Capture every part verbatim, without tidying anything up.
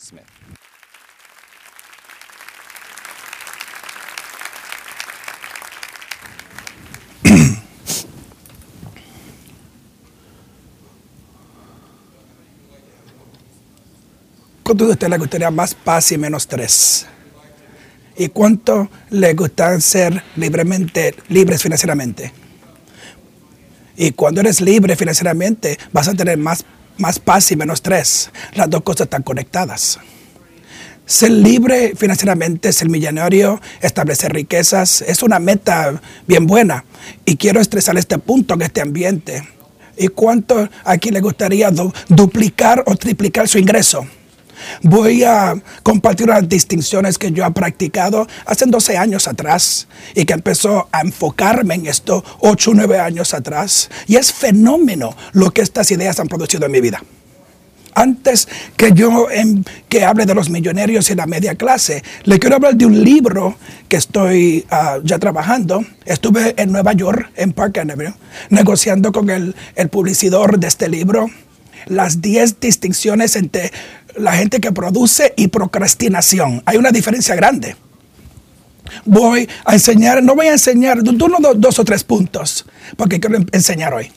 Smith. ¿Cuánto de ustedes les gustaría más paz y menos estrés? ¿Y cuánto les gusta ser libremente, libres financieramente? Y cuando eres libre financieramente, vas a tener más, más paz y menos estrés. Las dos cosas están conectadas. Ser libre financieramente, ser millonario, establecer riquezas, es una meta bien buena. Y quiero estresar este punto en este ambiente. ¿Y cuánto aquí le gustaría du- duplicar o triplicar su ingreso? Voy a compartir unas distinciones que yo he practicado hace doce años atrás y que empezó a enfocarme en esto ocho o nueve años atrás. Y es fenómeno lo que estas ideas han producido en mi vida. Antes que yo em, que hable de los millonarios y la media clase, le quiero hablar de un libro que estoy uh, ya trabajando. Estuve en Nueva York, en Park Avenue, negociando con el, el publicidor de este libro. Las diez distinciones entre la gente que produce y procrastinación. Hay una diferencia grande. Voy a enseñar, no voy a enseñar, uno, dos, dos o tres puntos, porque quiero enseñar hoy.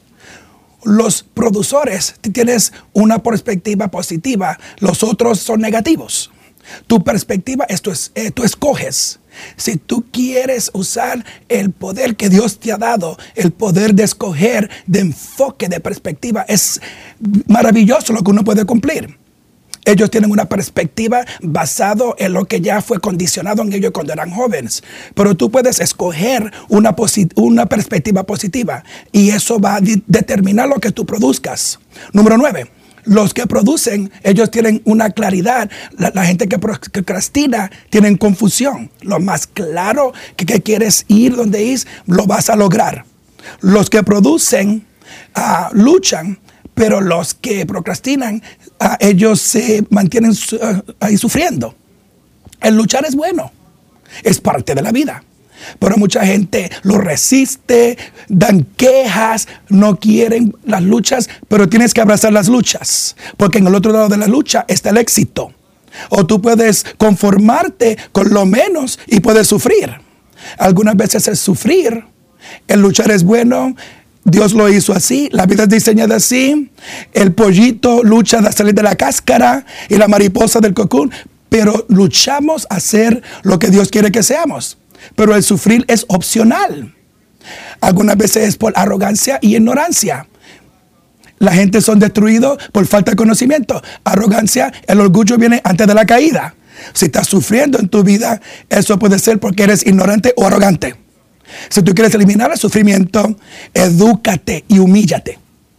Los productores, tienes una perspectiva positiva, los otros son negativos. Tu perspectiva, esto es, eh, tú escoges. Si tú quieres usar el poder que Dios te ha dado, el poder de escoger, de enfoque, de perspectiva, es maravilloso lo que uno puede cumplir. Ellos tienen una perspectiva basado en lo que ya fue condicionado en ellos cuando eran jóvenes. Pero tú puedes escoger una, una perspectiva positiva y eso va a determinar lo que tú produzcas. Número nueve. Los que producen, ellos tienen una claridad. La, la gente que procrastina tienen confusión. Lo más claro que, que quieres ir donde ir, lo vas a lograr. Los que producen, uh, luchan, pero los que procrastinan, uh, ellos se mantienen uh, ahí sufriendo. El luchar es bueno, es parte de la vida. Pero mucha gente lo resiste, dan quejas, no quieren las luchas, pero tienes que abrazar las luchas, porque en el otro lado de la lucha está el éxito. O tú puedes conformarte con lo menos y puedes sufrir. Algunas veces el sufrir, el luchar es bueno. Dios lo hizo así, la vida es diseñada así. El pollito lucha de salir de la cáscara y la mariposa del cocún, pero luchamos a ser lo que Dios quiere que seamos. Pero el sufrir es opcional. Algunas veces es por arrogancia y ignorancia. La gente son destruidos por falta de conocimiento. Arrogancia, el orgullo viene antes de la caída. Si estás sufriendo en tu vida, eso puede ser porque eres ignorante o arrogante. Si tú quieres eliminar el sufrimiento, edúcate y humíllate.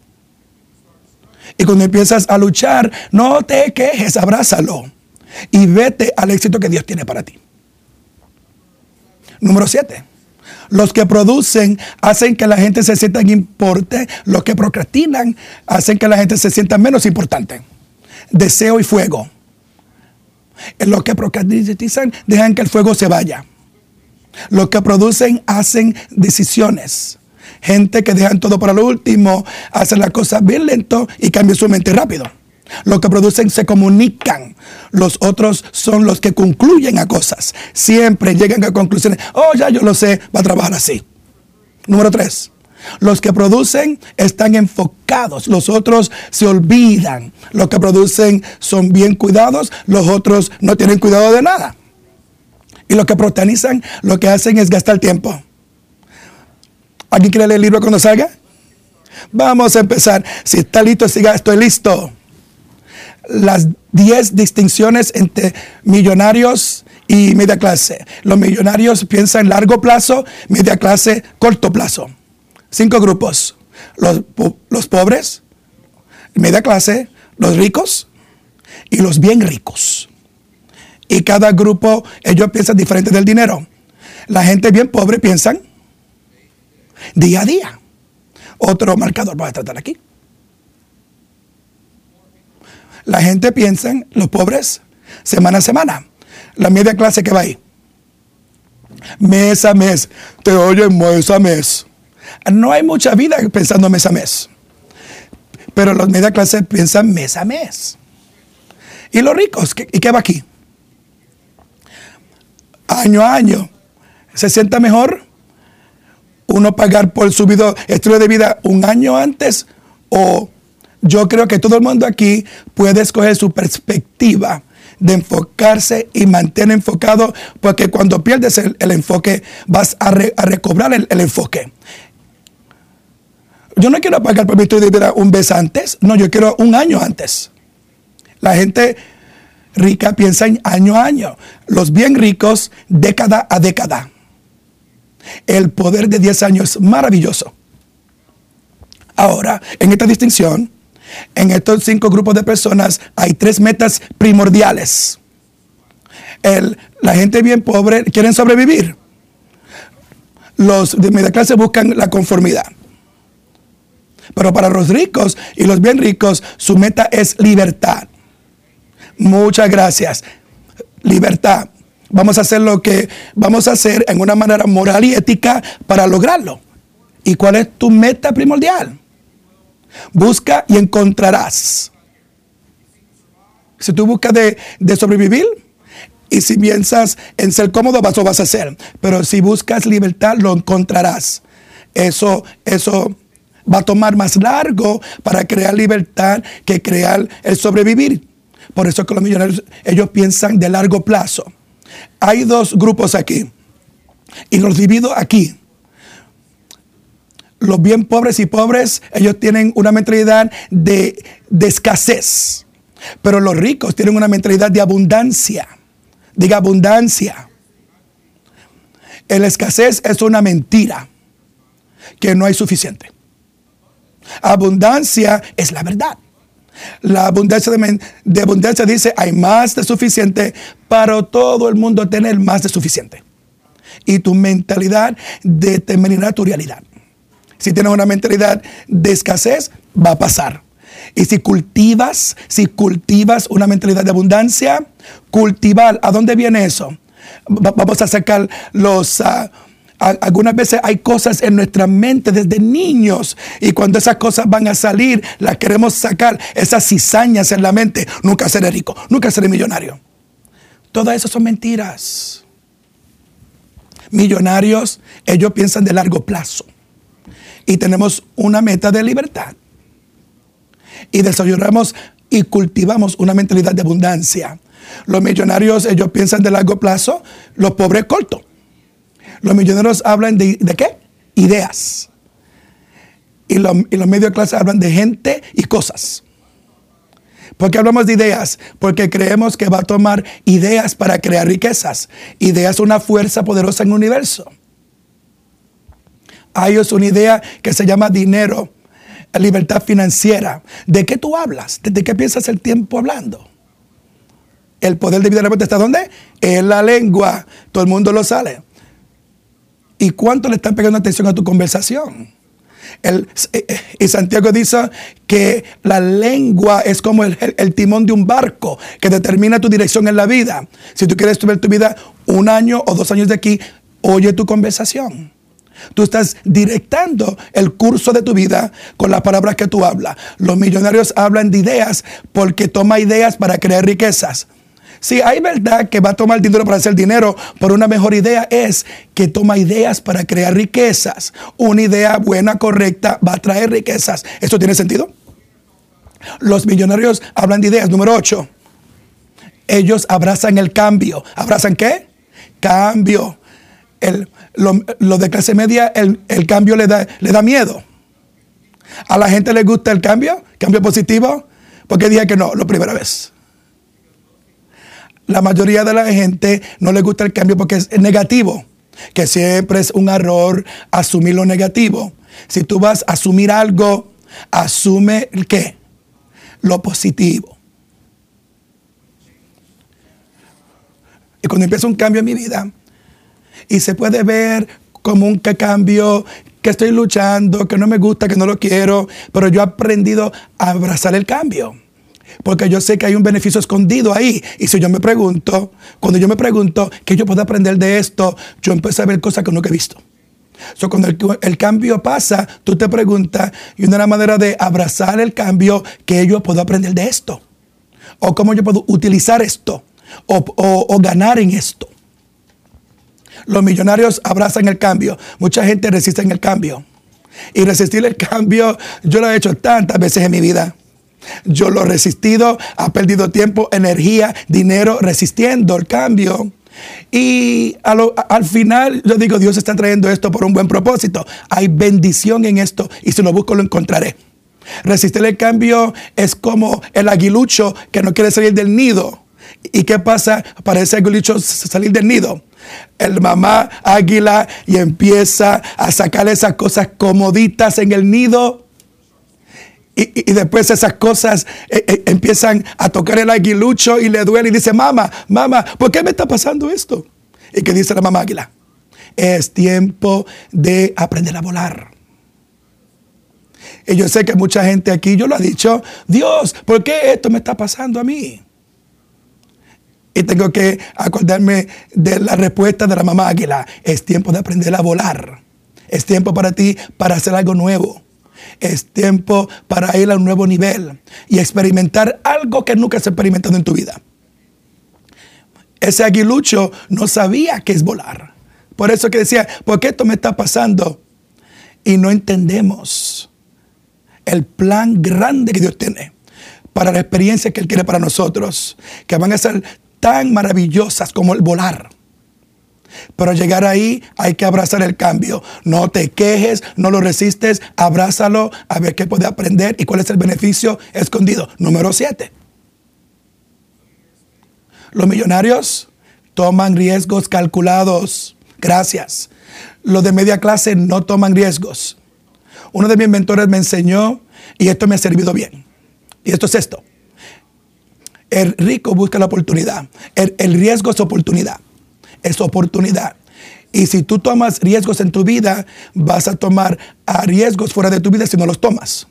Y cuando empiezas a luchar, no te quejes, abrázalo. Y vete al éxito que Dios tiene para ti. Número siete. Los que producen hacen que la gente se sienta importante. Los que procrastinan hacen que la gente se sienta menos importante. Deseo y fuego. Los que procrastinan dejan que el fuego se vaya. Los que producen hacen decisiones. Gente que dejan todo para lo último, hacen las cosas bien lento y cambian su mente rápido. Los que producen se comunican. Los otros son los que concluyen a cosas. Siempre llegan a conclusiones. Oh, ya yo lo sé, va a trabajar así. Número tres. Los que producen están enfocados. Los otros se olvidan. Los que producen son bien cuidados. Los otros no tienen cuidado de nada. Y los que protagonizan, lo que hacen es gastar tiempo. ¿Alguien quiere leer el libro cuando salga? Vamos a empezar. Si está listo, siga, estoy listo. Las diez distinciones entre millonarios y media clase. Los millonarios piensan largo plazo, media clase, corto plazo. Cinco grupos. Los, los pobres, media clase, los ricos y los bien ricos. Y cada grupo, ellos piensan diferente del dinero. La gente bien pobre piensan día a día. Otro marcador voy a tratar aquí. La gente piensa, los pobres, semana a semana. La media clase que va ahí. Mes a mes. Te oye mes a mes. No hay mucha vida pensando mes a mes. Pero los media clase piensan mes a mes. ¿Y los ricos? ¿Qué, ¿Y qué va aquí? Año a año. ¿Se sienta mejor uno pagar por su vida, estilo de vida un año antes? O yo creo que todo el mundo aquí puede escoger su perspectiva de enfocarse y mantener enfocado, porque cuando pierdes el, el enfoque vas a, re, a recobrar el, el enfoque. Yo no quiero pagar por mi estilo de vida un mes antes, no, yo quiero un año antes. La gente rica piensa en año a año, los bien ricos década a década. El poder de diez años es maravilloso. Ahora, en esta distinción, en estos cinco grupos de personas hay tres metas primordiales. El, la gente bien pobre quieren sobrevivir. Los de media clase buscan la conformidad. Pero para los ricos y los bien ricos, su meta es libertad. Muchas gracias. Libertad. Vamos a hacer lo que vamos a hacer en una manera moral y ética para lograrlo. ¿Y cuál es tu meta primordial? Busca y encontrarás. Si tú buscas de, de sobrevivir y si piensas en ser cómodo, eso vas a hacer. Pero si buscas libertad, lo encontrarás. Eso, eso va a tomar más largo para crear libertad que crear el sobrevivir. Por eso es que los millonarios, ellos piensan de largo plazo. Hay dos grupos aquí y los divido aquí. Los bien pobres y pobres, ellos tienen una mentalidad de, de escasez. Pero los ricos tienen una mentalidad de abundancia. Diga abundancia. La escasez es una mentira, que no hay suficiente. Abundancia es la verdad. La abundancia de, de abundancia dice hay más de suficiente para todo el mundo tener más de suficiente. Y tu mentalidad determinará tu realidad. Si tienes una mentalidad de escasez, va a pasar. Y si cultivas, si cultivas una mentalidad de abundancia, cultivar, ¿a dónde viene eso? Va, vamos a sacar los... Uh, Algunas veces hay cosas en nuestra mente desde niños y cuando esas cosas van a salir, las queremos sacar, esas cizañas en la mente. Nunca seré rico, nunca seré millonario. Todas esas son mentiras. Millonarios, ellos piensan de largo plazo y tenemos una meta de libertad y desarrollamos y cultivamos una mentalidad de abundancia. Los millonarios, ellos piensan de largo plazo, los pobres corto. Los millonarios hablan de, ¿de qué? Ideas. Y, lo, y los medio clase hablan de gente y cosas. ¿Por qué hablamos de ideas? Porque creemos que va a tomar ideas para crear riquezas. Ideas son una fuerza poderosa en el universo. Hay una idea que se llama dinero, libertad financiera. ¿De qué tú hablas? ¿De qué piensas el tiempo hablando? El poder de vida de la muerte está ¿dónde? En la lengua. Todo el mundo lo sabe. ¿Y cuánto le están pegando atención a tu conversación? El, y Santiago dice que la lengua es como el, el, el timón de un barco que determina tu dirección en la vida. Si tú quieres ver tu vida un año o dos años de aquí, oye tu conversación. Tú estás directando el curso de tu vida con las palabras que tú hablas. Los millonarios hablan de ideas porque toma ideas para crear riquezas. Si hay verdad que va a tomar dinero para hacer dinero, pero una mejor idea es que toma ideas para crear riquezas. Una idea buena, correcta, va a traer riquezas. ¿Esto tiene sentido? Los millonarios hablan de ideas. Número ocho. Ellos abrazan el cambio. ¿Abrazan qué? Cambio. El, lo, lo de clase media, el, el cambio le da, le da miedo. ¿A la gente le gusta el cambio? ¿Cambio positivo? Porque dije que no, la primera vez. La mayoría de la gente no le gusta el cambio porque es negativo, que siempre es un error asumir lo negativo. Si tú vas a asumir algo, asume el qué, lo positivo. Y cuando empieza un cambio en mi vida y se puede ver como un cambio que estoy luchando, que no me gusta, que no lo quiero, pero yo he aprendido a abrazar el cambio. Porque yo sé que hay un beneficio escondido ahí. Y si yo me pregunto, cuando yo me pregunto ¿qué yo puedo aprender de esto? Yo empiezo a ver cosas que nunca he visto. So, cuando el, el cambio pasa, tú te preguntas, y una manera de abrazar el cambio, ¿qué yo puedo aprender de esto? o cómo yo puedo utilizar esto o, o, o ganar en esto. Los millonarios abrazan el cambio. Mucha gente resiste en el cambio. Y resistir el cambio, yo lo he hecho tantas veces en mi vida. Yo lo he resistido, ha perdido tiempo, energía, dinero, resistiendo el cambio. Y a lo, a, al final yo digo, Dios está trayendo esto por un buen propósito. Hay bendición en esto y si lo busco lo encontraré. Resistir el cambio es como el aguilucho que no quiere salir del nido. ¿Y qué pasa para ese aguilucho salir del nido? El mamá águila y empieza a sacar esas cosas comoditas en el nido. Y, y después esas cosas eh, eh, empiezan a tocar el aguilucho y le duele y dice, mamá, mamá, ¿por qué me está pasando esto? ¿Y qué dice la mamá águila? Es tiempo de aprender a volar. Y yo sé que mucha gente aquí, yo lo he dicho, Dios, ¿por qué esto me está pasando a mí? Y tengo que acordarme de la respuesta de la mamá águila. Es tiempo de aprender a volar. Es tiempo para ti para hacer algo nuevo. Es tiempo para ir a un nuevo nivel y experimentar algo que nunca has experimentado en tu vida. Ese aguilucho no sabía qué es volar. Por eso que decía, ¿por qué esto me está pasando? Y no entendemos el plan grande que Dios tiene para la experiencia que Él quiere para nosotros, que van a ser tan maravillosas como el volar. Pero llegar ahí hay que abrazar el cambio. No te quejes, no lo resistes, abrázalo a ver qué puede aprender y cuál es el beneficio escondido. Número siete. Los millonarios toman riesgos calculados. Gracias. Los de media clase no toman riesgos. Uno de mis mentores me enseñó y esto me ha servido bien. Y esto es esto. El rico busca la oportunidad. El, el riesgo es oportunidad. Es oportunidad. Y si tú tomas riesgos en tu vida, vas a tomar a riesgos fuera de tu vida si no los tomas.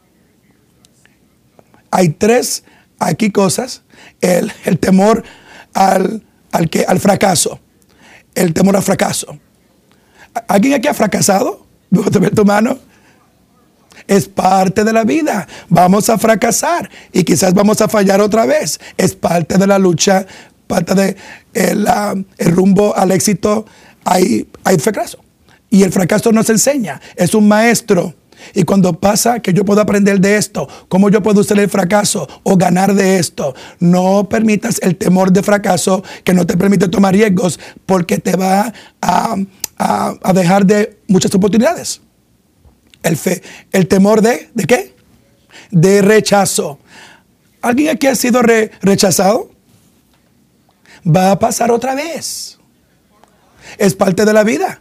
Hay tres aquí cosas. El, el temor al, al, que, al fracaso. El temor al fracaso. ¿Alguien aquí ha fracasado? ¿Puedo ver tu mano? Es parte de la vida. Vamos a fracasar y quizás vamos a fallar otra vez. Es parte de la lucha, parte de el, uh, el rumbo al éxito. Hay, hay fracaso. Y el fracaso nos enseña. Es un maestro. Y cuando pasa que yo puedo aprender de esto, cómo yo puedo usar el fracaso o ganar de esto, no permitas el temor de fracaso que no te permite tomar riesgos porque te va a, a, a dejar de muchas oportunidades. El, fe, el temor de, ¿de qué? De rechazo. ¿Alguien aquí ha sido re, rechazado? Va a pasar otra vez. Es parte de la vida.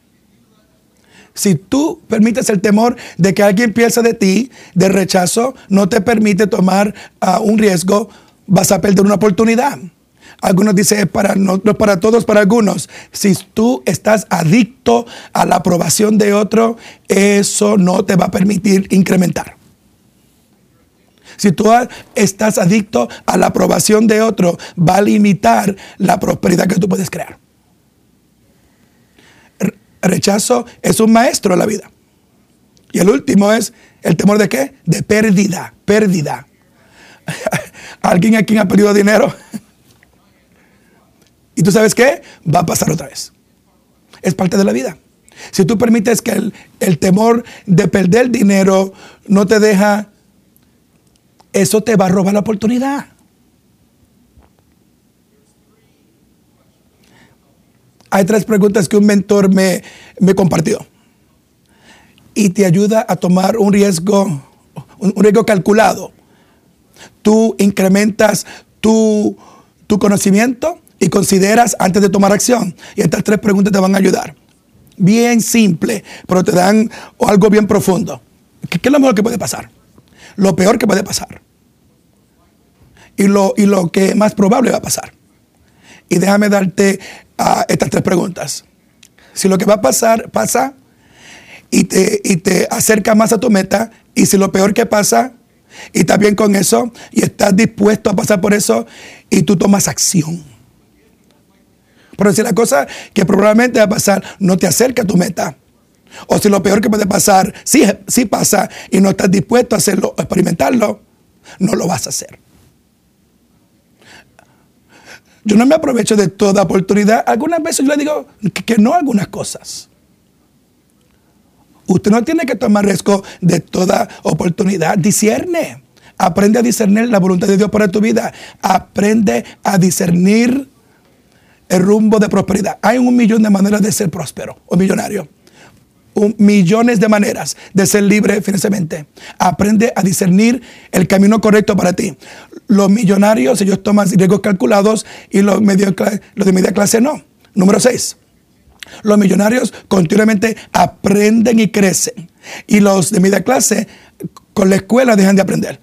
Si tú permites el temor de que alguien piense de ti, de rechazo, no te permite tomar uh, un riesgo, vas a perder una oportunidad. Algunos dicen, es para, no, no para todos, para algunos. Si tú estás adicto a la aprobación de otro, eso no te va a permitir incrementar. Si tú estás adicto a la aprobación de otro, va a limitar la prosperidad que tú puedes crear. Rechazo es un maestro en la vida. Y el último es el temor de ¿qué? De pérdida, pérdida. ¿Alguien aquí ha perdido dinero? ¿Y tú sabes qué? Va a pasar otra vez. Es parte de la vida. Si tú permites que el, el temor de perder dinero no te deja, eso te va a robar la oportunidad. Hay tres preguntas que un mentor me, me compartió. Y te ayuda a tomar un riesgo, un, un riesgo calculado. Tú incrementas tu, tu conocimiento y consideras antes de tomar acción. Y estas tres preguntas te van a ayudar. Bien simple, pero te dan algo bien profundo. ¿Qué, qué es lo mejor que puede pasar? Lo peor que puede pasar. Y lo, y lo que más probable va a pasar. Y déjame darte uh, estas tres preguntas. Si lo que va a pasar, pasa y te, y te acerca más a tu meta. Y si lo peor que pasa, y estás bien con eso, y estás dispuesto a pasar por eso, y tú tomas acción. Pero si la cosa que probablemente va a pasar no te acerca a tu meta, o si lo peor que puede pasar, sí, sí pasa, y no estás dispuesto a hacerlo, a experimentarlo, no lo vas a hacer. Yo no me aprovecho de toda oportunidad. Algunas veces yo le digo que, que no a algunas cosas. Usted no tiene que tomar riesgo de toda oportunidad. Discierne. Aprende a discernir la voluntad de Dios para tu vida. Aprende a discernir el rumbo de prosperidad. Hay un millón de maneras de ser próspero o millonario. Un, millones de maneras de ser libre financieramente. Aprende a discernir el camino correcto para ti. Los millonarios, ellos toman riesgos calculados y los, medio, los de media clase no. Número seis. Los millonarios continuamente aprenden y crecen. Y los de media clase con la escuela dejan de aprender.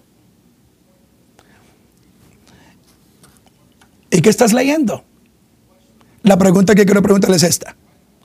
¿Y qué estás leyendo? La pregunta que quiero preguntarles es esta.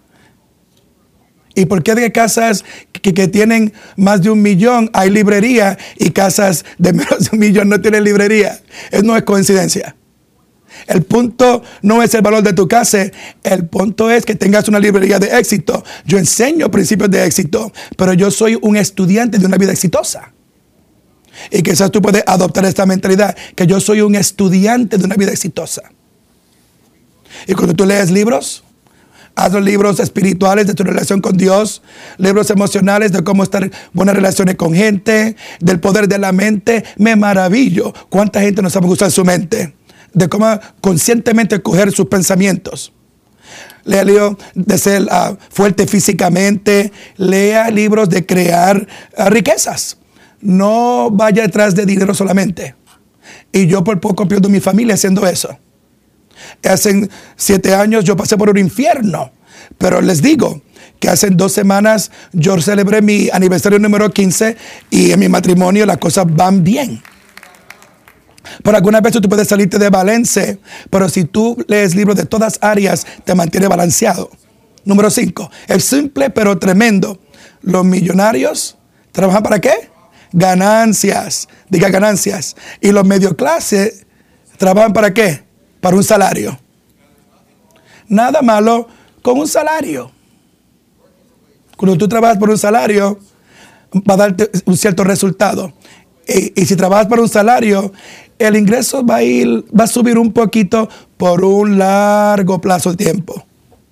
¿Y por qué de casas que, que tienen más de un millón hay librería y casas de menos de un millón no tienen librería? Eso no es coincidencia. El punto no es el valor de tu casa, el punto es que tengas una librería de éxito. Yo enseño principios de éxito, pero yo soy un estudiante de una vida exitosa. Y quizás tú puedes adoptar esta mentalidad, que yo soy un estudiante de una vida exitosa. Y cuando tú lees libros, haz los libros espirituales de tu relación con Dios, libros emocionales de cómo estar en buenas relaciones con gente, del poder de la mente. Me maravillo cuánta gente no sabe usar su mente, de cómo conscientemente coger sus pensamientos. Lea libros de ser uh, fuerte físicamente, lea libros de crear uh, riquezas. No vaya detrás de dinero solamente. Y yo por poco pierdo mi familia haciendo eso. Hace siete años yo pasé por un infierno. Pero les digo que hace dos semanas yo celebré mi aniversario número quince y en mi matrimonio las cosas van bien. Pero algunas veces tú puedes salirte de balance, pero si tú lees libros de todas áreas, te mantiene balanceado. Número cinco, es simple pero tremendo. Los millonarios trabajan ¿para qué? Ganancias. Diga ganancias. Y los medio clase trabajan ¿para qué? Para un salario. Nada malo con un salario. Cuando tú trabajas por un salario, va a darte un cierto resultado. Y, y si trabajas por un salario, el ingreso va a ir, va a subir un poquito por un largo plazo de tiempo.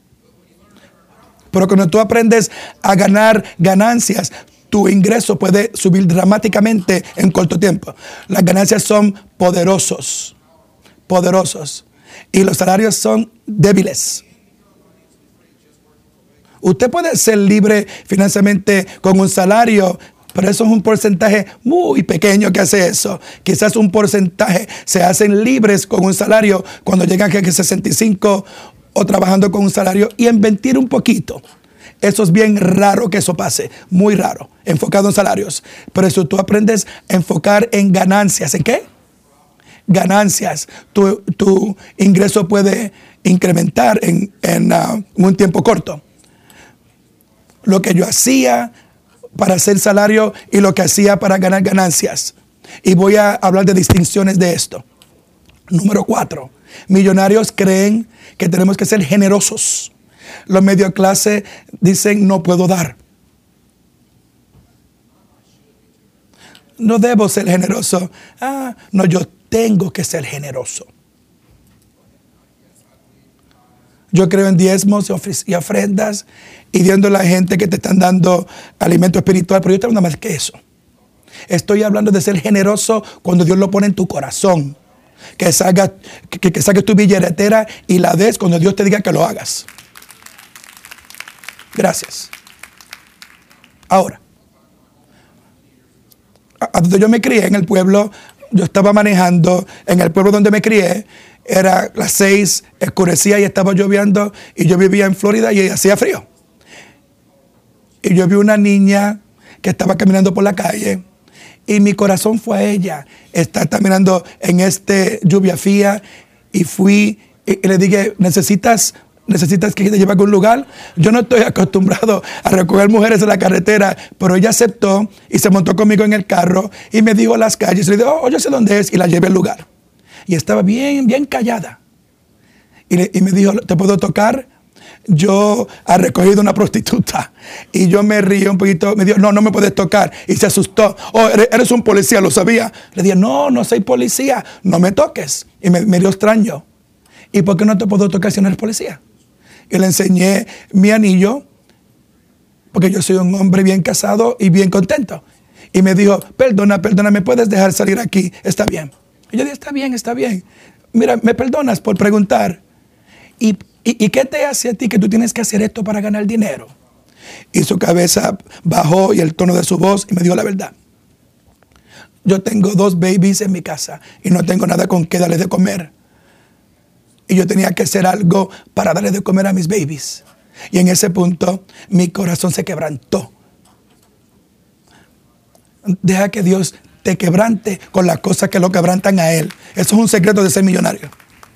Pero cuando tú aprendes a ganar ganancias, tu ingreso puede subir dramáticamente en corto tiempo. Las ganancias son poderosos, poderosos. Y los salarios son débiles. Usted puede ser libre financieramente con un salario, pero eso es un porcentaje muy pequeño que hace eso. Quizás un porcentaje se hacen libres con un salario cuando llegan a sesenta y cinco o trabajando con un salario y invertir un poquito. Eso es bien raro que eso pase, muy raro, enfocado en salarios. Pero eso tú aprendes a enfocar en ganancias. ¿En qué? Ganancias. Tu, tu ingreso puede incrementar en, en uh, un tiempo corto. Lo que yo hacía para hacer salario y lo que hacía para ganar ganancias. Y voy a hablar de distinciones de esto. Número cuatro. Millonarios creen que tenemos que ser generosos. Los medio clase dicen no puedo dar. No debo ser generoso. Ah, no, yo tengo que ser generoso. Yo creo en diezmos y ofrendas y viendo a la gente que te están dando alimento espiritual, pero yo estoy hablando más que eso. Estoy hablando de ser generoso cuando Dios lo pone en tu corazón. Que, salga, que, que saques tu billetera y la des cuando Dios te diga que lo hagas. Gracias. Ahora, a donde yo me crié, en el pueblo, yo estaba manejando, en el pueblo donde me crié, era las seis, escurecía y estaba lloviendo, y yo vivía en Florida y hacía frío. Y yo vi una niña que estaba caminando por la calle, y mi corazón fue a ella. Está caminando en este lluvia fría, y fui, y, y le dije, necesitas... ¿Necesitas que te lleve a algún lugar? Yo no estoy acostumbrado a recoger mujeres en la carretera, pero ella aceptó y se montó conmigo en el carro y me dijo las calles. Y le dije, oh, yo sé dónde es, y la llevé al lugar. Y estaba bien, bien callada. Y, le, y me dijo, ¿te puedo tocar? Yo he recogido una prostituta. Y yo me río un poquito. Me dijo, no, no me puedes tocar. Y se asustó. Oh, eres, eres un policía, lo sabía. Le dije, no, no soy policía. No me toques. Y me, me dio extraño. ¿y por qué no te puedo tocar si no eres policía? Y le enseñé mi anillo, porque yo soy un hombre bien casado y bien contento. Y me dijo, perdona, perdona, ¿me puedes dejar salir aquí? Está bien. Y yo dije, está bien, está bien. Mira, ¿me perdonas por preguntar? ¿Y, y, ¿y qué te hace a ti que tú tienes que hacer esto para ganar dinero? Y su cabeza bajó y el tono de su voz y me dijo la verdad. Yo tengo dos babies en mi casa y no tengo nada con qué darles de comer. Y yo tenía que hacer algo para darles de comer a mis babies. Y en ese punto mi corazón se quebrantó. Deja que Dios te quebrante con las cosas que lo quebrantan a Él. Eso es un secreto de ser millonario.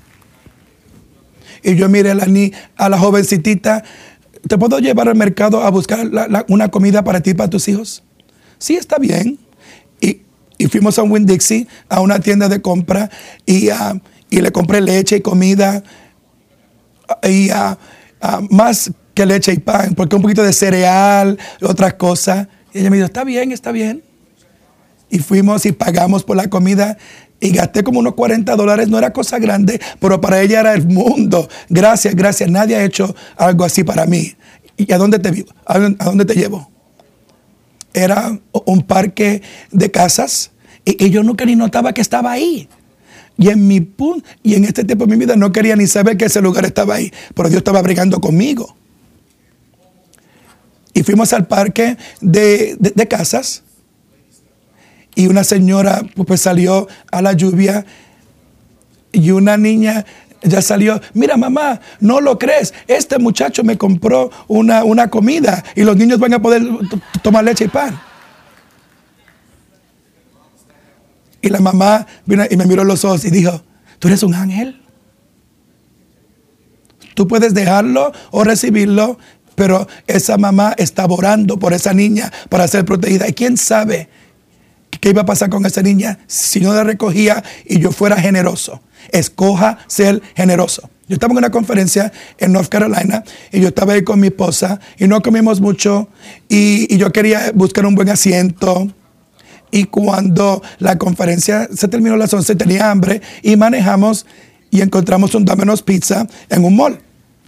Y yo miré a la, ni, a la jovencitita. ¿Te puedo llevar al mercado a buscar la, la, una comida para ti y para tus hijos? Sí, está bien. Y, y fuimos a un Winn-Dixie, a una tienda de compra, y, uh, y le compré leche y comida, y uh, uh, más que leche y pan, porque un poquito de cereal, otras cosas. Y ella me dijo, está bien, está bien. Y fuimos y pagamos por la comida y gasté como unos cuarenta dólares. No era cosa grande, pero para ella era el mundo. Gracias, gracias. Nadie ha hecho algo así para mí. ¿Y a dónde te, a dónde te llevo? Era un parque de casas y, y yo nunca ni notaba que estaba ahí. Y en mi punto, y en este tiempo de mi vida no quería ni saber que ese lugar estaba ahí. Pero Dios estaba brigando conmigo. Y fuimos al parque de, de, de casas. Y una señora pues salió a la lluvia y una niña ya salió. Mira, mamá, no lo crees. Este muchacho me compró una, una comida y los niños van a poder tomar leche y pan. Y la mamá vino y me miró los ojos y dijo, ¿tú eres un ángel? Tú puedes dejarlo o recibirlo, pero esa mamá estaba orando por esa niña para ser protegida. ¿Y quién sabe qué iba a pasar con esa niña si no la recogía y yo fuera generoso? Escoja ser generoso. Yo estaba en una conferencia en North Carolina y yo estaba ahí con mi esposa y no comimos mucho y, y yo quería buscar un buen asiento. Y cuando la conferencia se terminó a las once, tenía hambre y manejamos y encontramos un Domino's Pizza en un mall.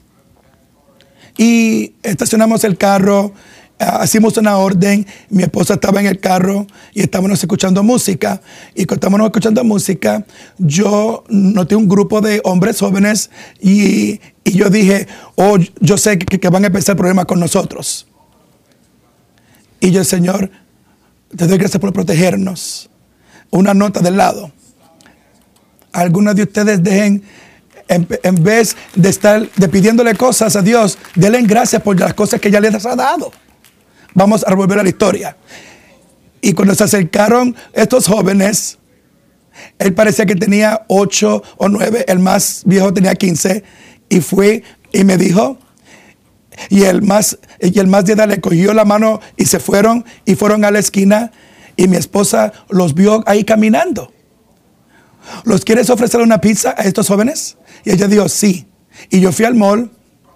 Y estacionamos el carro. Uh, hicimos una orden, mi esposa estaba en el carro y estábamos escuchando música. Y cuando estábamos escuchando música, yo noté un grupo de hombres jóvenes y, y yo dije, oh, yo sé que, que van a empezar problemas con nosotros. Y yo, Señor, te doy gracias por protegernos. Una nota del lado. Algunos de ustedes dejen, en, en vez de estar de pidiéndole cosas a Dios, denle gracias por las cosas que ya les ha dado. Vamos a volver a la historia. Y cuando se acercaron estos jóvenes, él parecía que tenía ocho o nueve, el más viejo tenía quince, y fue y me dijo, y el más, y el más de edad le cogió la mano y se fueron, y fueron a la esquina, y mi esposa los vio ahí caminando. ¿Los quieres ofrecer una pizza a estos jóvenes? Y ella dijo, sí. Y yo fui al mall.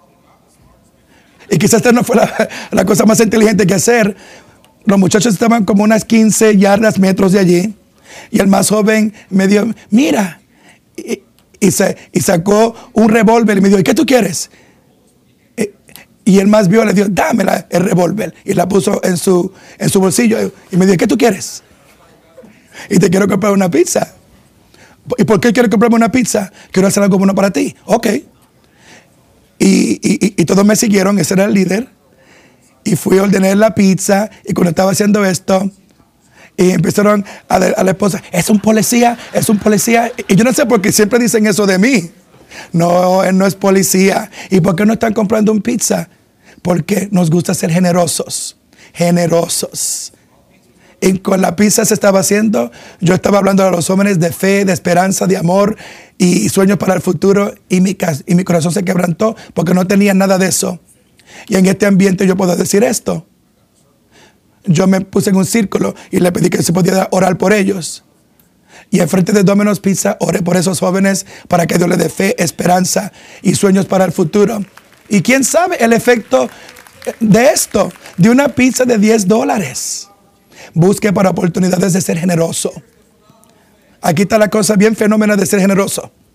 Y quizás esta no fue la, la cosa más inteligente que hacer. Los muchachos estaban como unas quince yardas, metros de allí. Y el más joven me dijo, mira. Y, y, se, y sacó un revólver y me dijo, ¿y qué tú quieres? Y, y el más viejo le dijo, dame la, el revólver. Y la puso en su, en su bolsillo. Y me dijo, ¿qué tú quieres? Y te quiero comprar una pizza. ¿Y por qué quiero comprarme una pizza? Quiero hacer algo bueno para ti. Ok. Y, y, y todos me siguieron, ese era el líder. Y fui a ordenar la pizza. Y cuando estaba haciendo esto, y empezaron a, a la esposa, es un policía, es un policía. Y yo no sé por qué siempre dicen eso de mí. No, él no es policía. ¿Y por qué no están comprando un pizza? Porque nos gusta ser generosos. Generosos. Y con la pizza se estaba haciendo, yo estaba hablando a los jóvenes de fe, de esperanza, de amor y sueños para el futuro, y mi, y mi corazón se quebrantó porque no tenía nada de eso. Y en este ambiente yo puedo decir esto. Yo me puse en un círculo y le pedí que se podía orar por ellos. Y en frente de Domino's Pizza oré por esos jóvenes para que Dios les dé fe, esperanza y sueños para el futuro. Y quién sabe el efecto de esto, de una pizza de diez dólares. Busque para oportunidades de ser generoso. Aquí está la cosa bien fenómena de ser generoso.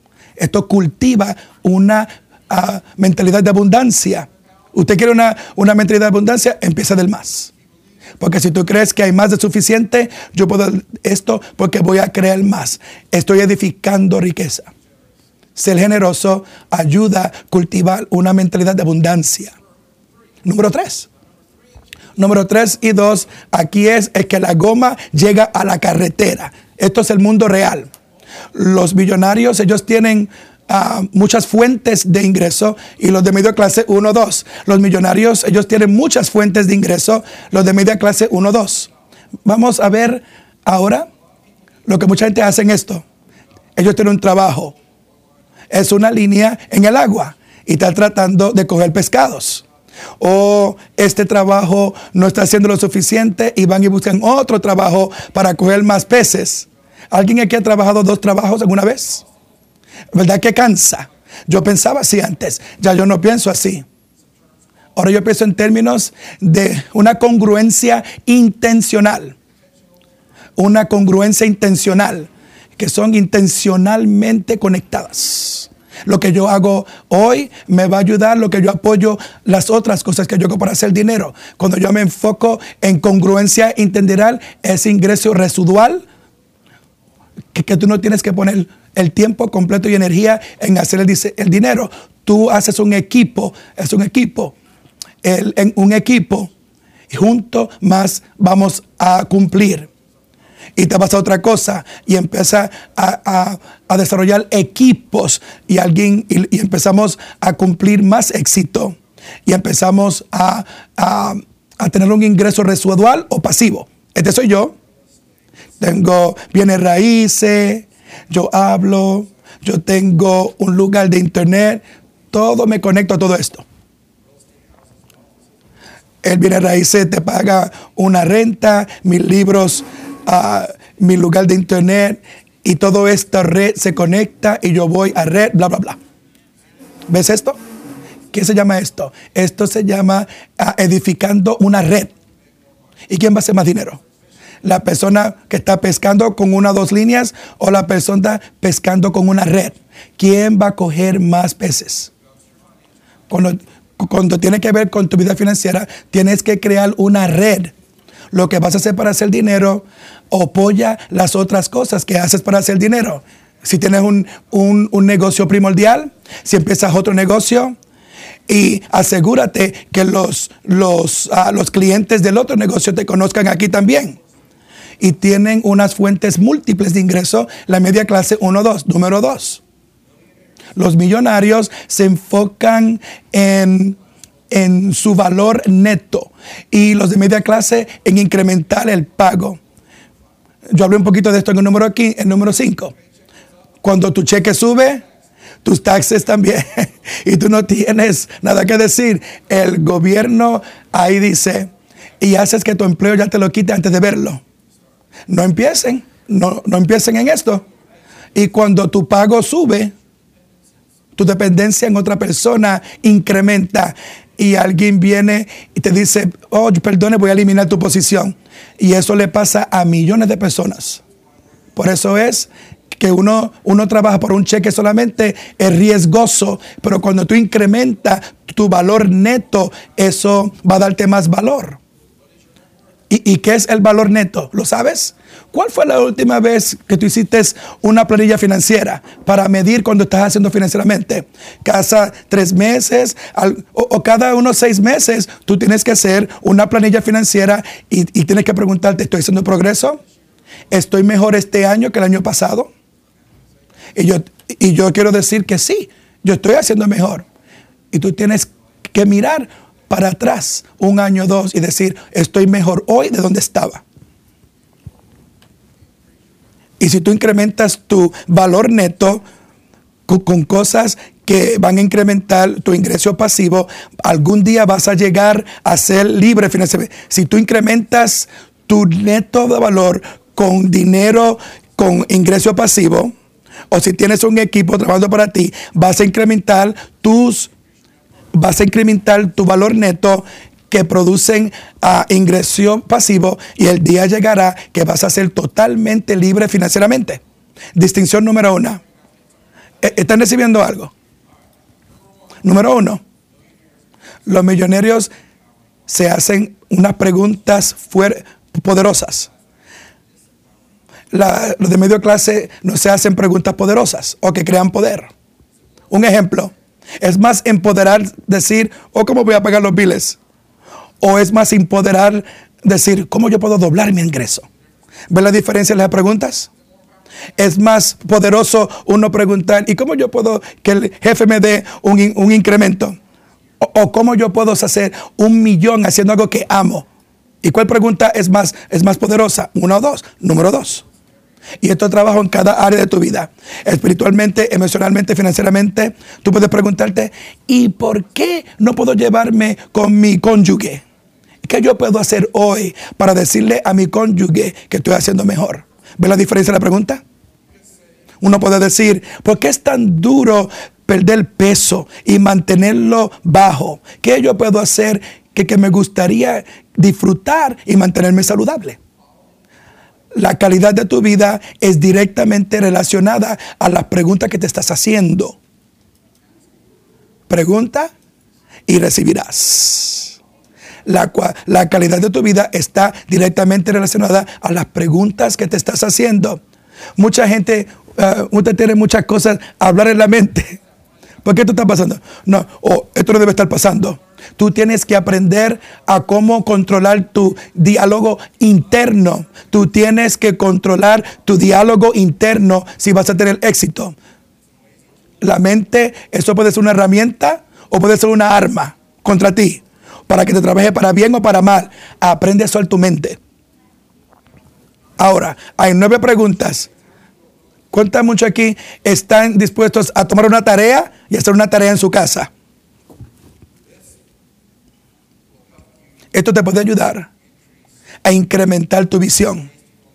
Esto cultiva una uh, mentalidad de abundancia. Usted quiere una, una mentalidad de abundancia, empieza del más. Porque si tú crees que hay más de suficiente, yo puedo esto porque voy a crear más. Estoy edificando riqueza. Ser generoso ayuda a cultivar una mentalidad de abundancia. Número tres. Número tres y dos, aquí es, es que la goma llega a la carretera. Esto es el mundo real. Los millonarios, ellos tienen uh, muchas fuentes de ingreso y los de media clase uno, dos. Los millonarios, ellos tienen muchas fuentes de ingreso, los de media clase uno, dos. Vamos a ver ahora lo que mucha gente hace en esto. Ellos tienen un trabajo. Es una línea en el agua y están tratando de coger pescados. O este trabajo no está haciendo lo suficiente y van y buscan otro trabajo para coger más peces. ¿Alguien aquí ha trabajado dos trabajos alguna vez? ¿Verdad que cansa? Yo pensaba así antes, ya yo no pienso así. Ahora yo pienso en términos de una congruencia intencional. Una congruencia intencional, que son intencionalmente conectadas. Lo que yo hago hoy me va a ayudar, lo que yo apoyo, las otras cosas que yo hago para hacer dinero. Cuando yo me enfoco en congruencia intencional, ese ingreso residual, que, que tú no tienes que poner el tiempo completo y energía en hacer el, el dinero. Tú haces un equipo, es un equipo, el, en un equipo, y juntos más vamos a cumplir. Y te pasa otra cosa y empieza a, a, a desarrollar equipos y alguien y, y empezamos a cumplir más éxito y empezamos a, a, a tener un ingreso residual o pasivo. Este soy yo. Tengo bienes raíces, yo hablo, yo tengo un lugar de internet, todo me conecto a todo esto. El bienes raíces te paga una renta, mis libros, Uh, mi lugar de internet y toda esta red se conecta y yo voy a red, bla, bla, bla. ¿Ves esto? ¿Qué se llama esto? Esto se llama uh, edificando una red. ¿Y quién va a hacer más dinero? ¿La persona que está pescando con una o dos líneas o la persona pescando con una red? ¿Quién va a coger más peces? Cuando, cuando tiene que ver con tu vida financiera, tienes que crear una red. Lo que vas a hacer para hacer dinero apoya las otras cosas que haces para hacer dinero. Si tienes un, un, un negocio primordial, si empiezas otro negocio, y asegúrate que los, los, uh, los clientes del otro negocio te conozcan aquí también. Y tienen unas fuentes múltiples de ingreso, la media clase uno, dos. Número dos. Los millonarios se enfocan en... en su valor neto y los de media clase en incrementar el pago. Yo hablé un poquito de esto en el número aquí, el número cinco. Cuando tu cheque sube, tus taxes también y tú no tienes nada que decir. El gobierno ahí dice y haces que tu empleo ya te lo quite antes de verlo. No empiecen, no, no empiecen en esto. Y cuando tu pago sube, tu dependencia en otra persona incrementa. Y alguien viene y te dice, oh, perdone, voy a eliminar tu posición. Y eso le pasa a millones de personas. Por eso es que uno, uno trabaja por un cheque solamente, es riesgoso. Pero cuando tú incrementas tu valor neto, eso va a darte más valor. ¿Y, ¿Y qué es el valor neto? ¿Lo sabes? ¿Cuál fue la última vez que tú hiciste una planilla financiera para medir cuando estás haciendo financieramente? Cada tres meses al, o, o cada unos seis meses tú tienes que hacer una planilla financiera y, y tienes que preguntarte, ¿estoy haciendo progreso? ¿Estoy mejor este año que el año pasado? Y yo, y yo quiero decir que sí, yo estoy haciendo mejor. Y tú tienes que mirar para atrás un año o dos y decir, estoy mejor hoy de donde estaba. Y si tú incrementas tu valor neto con, con cosas que van a incrementar tu ingreso pasivo, algún día vas a llegar a ser libre financieramente. Si tú incrementas tu neto de valor con dinero, con ingreso pasivo, o si tienes un equipo trabajando para ti, vas a incrementar tus, vas a incrementar tu valor neto que producen uh, ingreso pasivo y el día llegará que vas a ser totalmente libre financieramente. Distinción número una. ¿Están recibiendo algo? Número uno, los millonarios se hacen unas preguntas poderosas. La, los de medio clase no se hacen preguntas poderosas o que crean poder. Un ejemplo, es más empoderar decir, oh, ¿cómo voy a pagar los biles? O es más empoderar decir, ¿cómo yo puedo doblar mi ingreso? ¿Ven la diferencia en las preguntas? Es más poderoso uno preguntar, ¿y cómo yo puedo que el jefe me dé un, un incremento? O, o ¿cómo yo puedo hacer un millón haciendo algo que amo? ¿Y cuál pregunta es más, es más poderosa? Uno o dos. Número dos. Y esto trabajo en cada área de tu vida. Espiritualmente, emocionalmente, financieramente. Tú puedes preguntarte, ¿y por qué no puedo llevarme con mi cónyuge? ¿Qué yo puedo hacer hoy para decirle a mi cónyuge que estoy haciendo mejor? ¿Ves la diferencia de la pregunta? Uno puede decir, ¿por qué es tan duro perder peso y mantenerlo bajo? ¿Qué yo puedo hacer que, que me gustaría disfrutar y mantenerme saludable? La calidad de tu vida es directamente relacionada a las preguntas que te estás haciendo. Pregunta y recibirás. La, la calidad de tu vida está directamente relacionada a las preguntas que te estás haciendo. Mucha gente, uh, usted tiene muchas cosas a hablar en la mente. ¿Por qué esto está pasando? No, oh, esto no debe estar pasando. Tú tienes que aprender a cómo controlar tu diálogo interno. Tú tienes que controlar tu diálogo interno si vas a tener éxito. La mente, eso puede ser una herramienta o puede ser una arma contra ti, para que te trabaje para bien o para mal. Aprende eso en tu mente. Ahora, hay nueve preguntas. ¿Cuántos muchos aquí están dispuestos a tomar una tarea y hacer una tarea en su casa? Esto te puede ayudar a incrementar tu visión.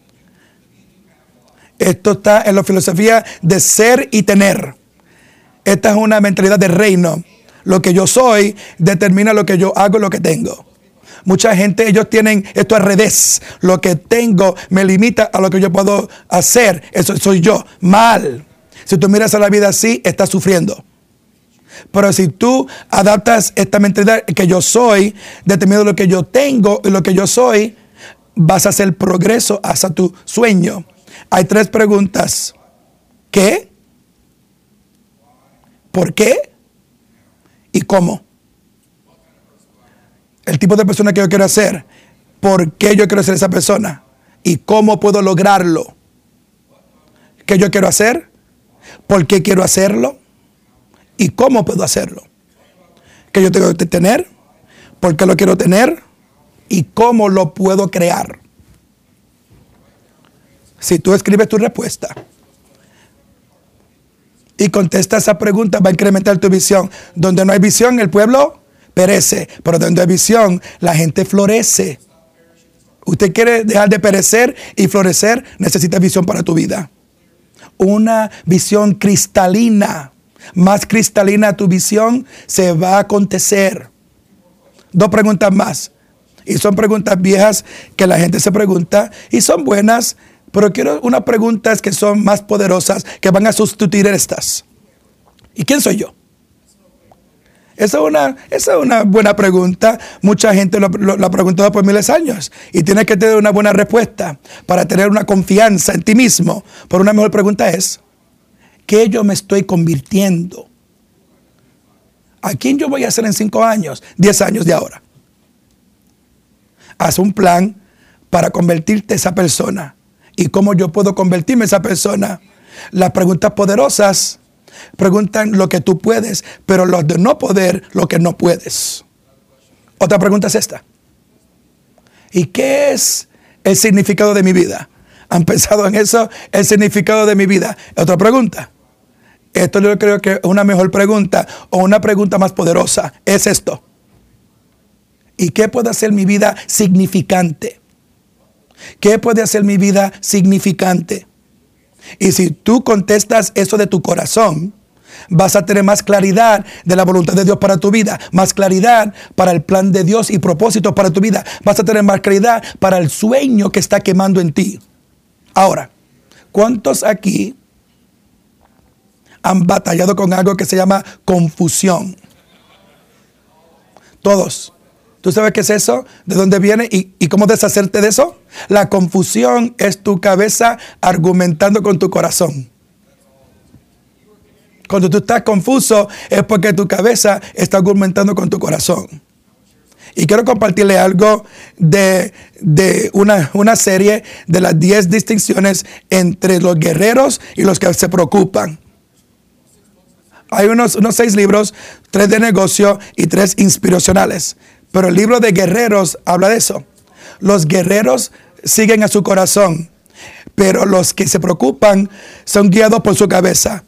Esto está en la filosofía de ser y tener. Esta es una mentalidad de reino. Lo que yo soy determina lo que yo hago y lo que tengo. Mucha gente, ellos tienen esto al revés. Lo que tengo me limita a lo que yo puedo hacer. Eso soy yo. Mal. Si tú miras a la vida así, estás sufriendo. Pero si tú adaptas esta mentalidad que yo soy, determinado lo que yo tengo y lo que yo soy, vas a hacer progreso hacia tu sueño. Hay tres preguntas. ¿Qué? ¿Por qué? ¿Y cómo? El tipo de persona que yo quiero ser. ¿Por qué yo quiero ser esa persona? ¿Y cómo puedo lograrlo? ¿Qué yo quiero hacer? ¿Por qué quiero hacerlo? ¿Y cómo puedo hacerlo? ¿Qué yo tengo que tener? ¿Por qué lo quiero tener? ¿Y cómo lo puedo crear? Si tú escribes tu respuesta y contestas esa pregunta, va a incrementar tu visión. Donde no hay visión, el pueblo perece. Pero donde hay visión, la gente florece. Usted quiere dejar de perecer y florecer, necesita visión para tu vida. Una visión cristalina. Más cristalina tu visión, se va a acontecer. Dos preguntas más. Y son preguntas viejas que la gente se pregunta y son buenas, pero quiero unas preguntas que son más poderosas, que van a sustituir estas. ¿Y quién soy yo? Esa es una, esa es una buena pregunta. Mucha gente lo, lo, lo ha preguntado por miles de años. Y tienes que tener una buena respuesta para tener una confianza en ti mismo. Pero una mejor pregunta es, ¿qué yo me estoy convirtiendo? ¿A quién yo voy a ser en cinco años, diez años de ahora? Haz un plan para convertirte en esa persona. ¿Y cómo yo puedo convertirme en esa persona? Las preguntas poderosas preguntan lo que tú puedes, pero los de no poder, lo que no puedes. Otra pregunta es esta. ¿Y qué es el significado de mi vida? ¿Han pensado en eso? El significado de mi vida. Otra pregunta. Esto yo creo que es una mejor pregunta o una pregunta más poderosa. Es esto. ¿Y qué puede hacer mi vida significante? ¿Qué puede hacer mi vida significante? Y si tú contestas eso de tu corazón, vas a tener más claridad de la voluntad de Dios para tu vida, más claridad para el plan de Dios y propósitos para tu vida. Vas a tener más claridad para el sueño que está quemando en ti. Ahora, ¿cuántos aquí han batallado con algo que se llama confusión. Todos. ¿Tú sabes qué es eso? ¿De dónde viene? ¿Y, y cómo deshacerte de eso? La confusión es tu cabeza argumentando con tu corazón. Cuando tú estás confuso es porque tu cabeza está argumentando con tu corazón. Y quiero compartirle algo de, de una, una serie de las diez distinciones entre los guerreros y los que se preocupan. Hay unos, unos seis libros, tres de negocio y tres inspiracionales. Pero el libro de guerreros habla de eso. Los guerreros siguen a su corazón, pero los que se preocupan son guiados por su cabeza.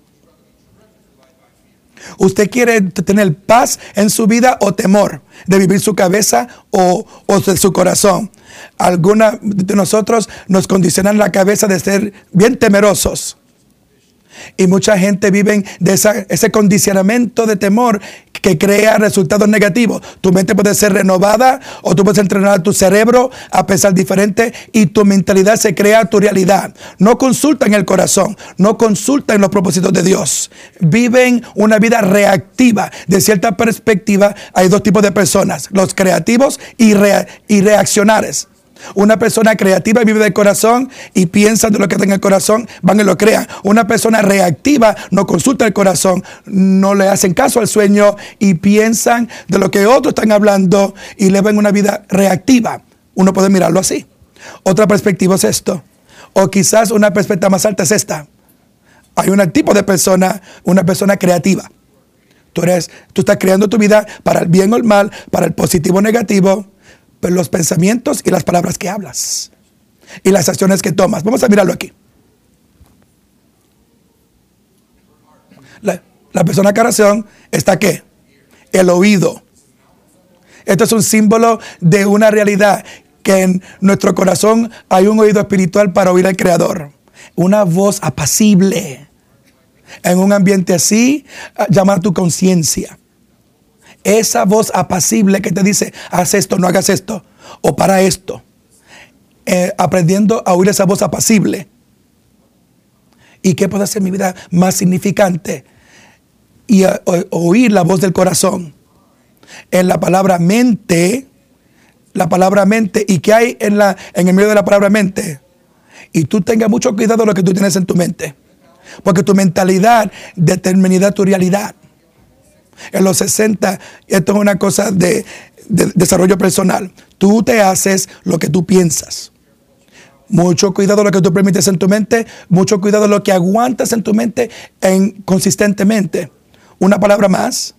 ¿Usted quiere tener paz en su vida o temor de vivir su cabeza o, o de su corazón? Algunos de nosotros nos condicionan la cabeza de ser bien temerosos. Y mucha gente vive de esa, ese condicionamiento de temor que crea resultados negativos. Tu mente puede ser renovada o tú puedes entrenar tu cerebro a pensar diferente y tu mentalidad se crea tu realidad. No consultan el corazón, no consultan los propósitos de Dios. Viven una vida reactiva. De cierta perspectiva hay dos tipos de personas, los creativos y, rea, y reaccionarios. Una persona creativa vive del corazón y piensa de lo que está en el corazón, van y lo crean. Una persona reactiva no consulta el corazón, no le hacen caso al sueño y piensan de lo que otros están hablando y le ven una vida reactiva. Uno puede mirarlo así. Otra perspectiva es esto. O quizás una perspectiva más alta es esta. Hay un tipo de persona, una persona creativa. Tú, eres, tú estás creando tu vida para el bien o el mal, para el positivo o negativo. Pero los pensamientos y las palabras que hablas y las acciones que tomas. Vamos a mirarlo aquí. La, la persona corazón está ¿qué? El oído. Esto es un símbolo de una realidad que en nuestro corazón hay un oído espiritual para oír al Creador. Una voz apacible. En un ambiente así, llama a tu conciencia. Esa voz apacible que te dice, haz esto, no hagas esto, o para esto. Eh, aprendiendo a oír esa voz apacible. ¿Y qué puede hacer mi vida más significante? Y a, o, oír la voz del corazón. En la palabra mente, la palabra mente, ¿y qué hay en, la, en el medio de la palabra mente? Y tú tengas mucho cuidado de lo que tú tienes en tu mente. Porque tu mentalidad determina tu realidad. En los sesenta, esto es una cosa de, de desarrollo personal. Tú te haces lo que tú piensas. Mucho cuidado de lo que tú permites en tu mente. Mucho cuidado de lo que aguantas en tu mente en, consistentemente. Una palabra más.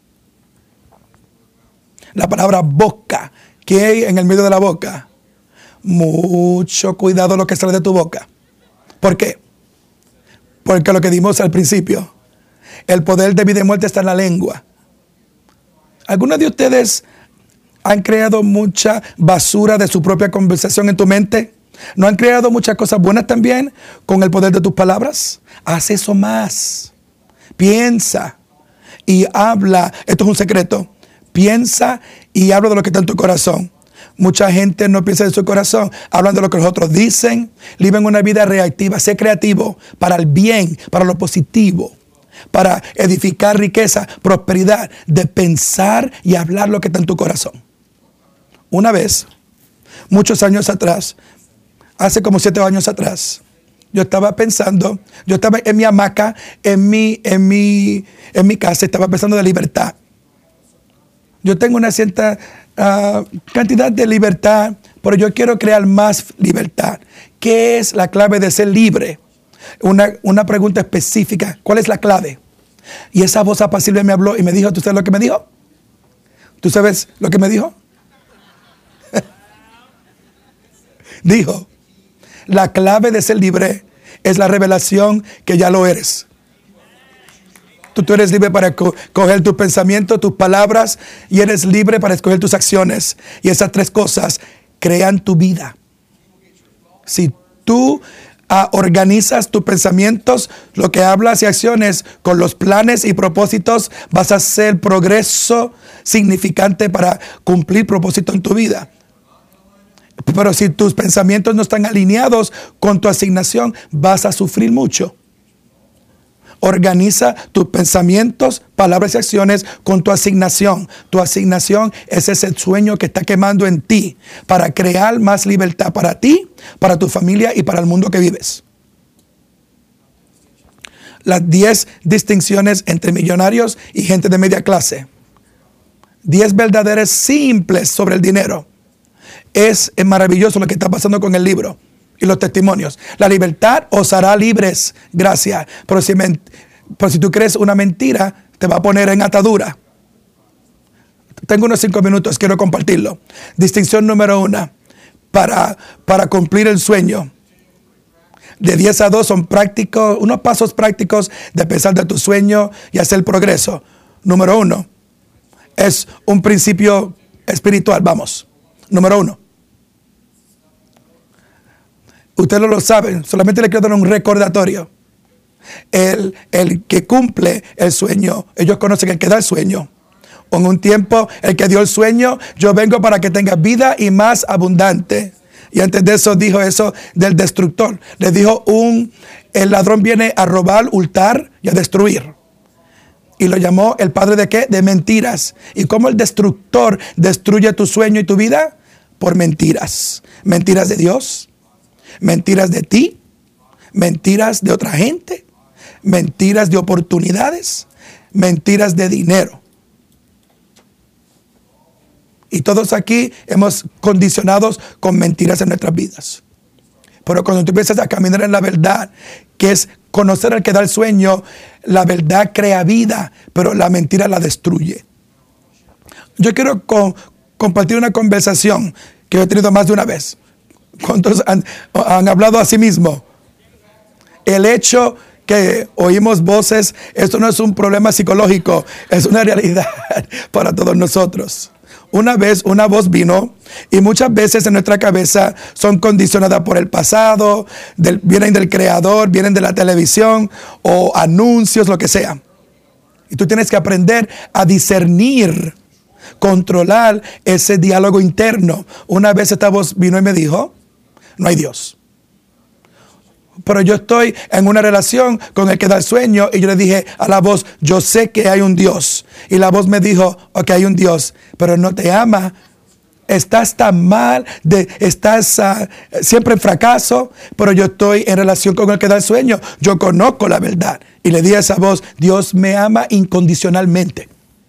La palabra boca. ¿Qué hay en el medio de la boca? Mucho cuidado de lo que sale de tu boca. ¿Por qué? Porque lo que dimos al principio. El poder de vida y muerte está en la lengua. ¿Algunos de ustedes han creado mucha basura de su propia conversación en tu mente? ¿No han creado muchas cosas buenas también con el poder de tus palabras? Haz eso más. Piensa y habla. Esto es un secreto. Piensa y habla de lo que está en tu corazón. Mucha gente no piensa en su corazón, hablan de lo que los otros dicen. Viven una vida reactiva. Sé creativo para el bien, para lo positivo. Para edificar riqueza, prosperidad, de pensar y hablar lo que está en tu corazón. Una vez, muchos años atrás, hace como siete años atrás, yo estaba pensando, yo estaba en mi hamaca, en mi, en mi, en mi casa, estaba pensando de libertad. Yo tengo una cierta uh, cantidad de libertad, pero yo quiero crear más libertad. ¿Qué es la clave de ser libre? Una, una pregunta específica. ¿Cuál es la clave? Y esa voz apacible me habló y me dijo, ¿tú sabes lo que me dijo? ¿Tú sabes lo que me dijo? Dijo, la clave de ser libre es la revelación que ya lo eres. Tú, tú eres libre para co- coger tus pensamientos, tus palabras, y eres libre para escoger tus acciones. Y esas tres cosas crean tu vida. Si tú Uh, organizas tus pensamientos, lo que hablas y acciones con los planes y propósitos, vas a hacer progreso significante para cumplir propósito en tu vida. Pero si tus pensamientos no están alineados con tu asignación, vas a sufrir mucho. Organiza tus pensamientos, palabras y acciones con tu asignación. Tu asignación es ese sueño que está quemando en ti para crear más libertad para ti, para tu familia y para el mundo que vives. Las diez distinciones entre millonarios y gente de media clase. diez verdades simples sobre el dinero. Es, es maravilloso lo que está pasando con el libro y los testimonios. La libertad os hará libres, gracias. Pero si, men, pero si tú crees una mentira, te va a poner en atadura. Tengo unos cinco minutos, quiero compartirlo. Distinción número uno, para, para cumplir el sueño. De diez a dos son prácticos, unos pasos prácticos de pensar de tu sueño y hacer progreso. Número uno, es un principio espiritual, vamos. Número uno. Usted no lo sabe, solamente le quiero dar un recordatorio. El, el que cumple el sueño, ellos conocen el que da el sueño. En un tiempo, el que dio el sueño, yo vengo para que tenga vida y más abundante. Y antes de eso dijo eso del destructor. Le dijo, un, el ladrón viene a robar, hurtar y a destruir. Y lo llamó el padre de qué? De mentiras. ¿Y cómo el destructor destruye tu sueño y tu vida? Por mentiras. Mentiras de Dios. Mentiras de ti, mentiras de otra gente, mentiras de oportunidades, mentiras de dinero. Y todos aquí hemos condicionados con mentiras en nuestras vidas. Pero cuando tú empiezas a caminar en la verdad, que es conocer al que da el sueño, la verdad crea vida, pero la mentira la destruye. Yo quiero con, compartir una conversación que he tenido más de una vez. ¿Cuántos han, han hablado a sí mismo? El hecho que oímos voces, esto no es un problema psicológico, es una realidad para todos nosotros. Una vez una voz vino y muchas veces en nuestra cabeza son condicionadas por el pasado, del, vienen del creador, vienen de la televisión o anuncios, lo que sea. Y tú tienes que aprender a discernir, controlar ese diálogo interno. Una vez esta voz vino y me dijo, no hay Dios. Pero yo estoy en una relación con el que da el sueño y yo le dije a la voz, yo sé que hay un Dios. Y la voz me dijo, ok, hay un Dios, pero no te ama. Estás tan mal, de, estás uh, siempre en fracaso, pero yo estoy en relación con el que da el sueño. Yo conozco la verdad. Y le dije a esa voz, Dios me ama incondicionalmente.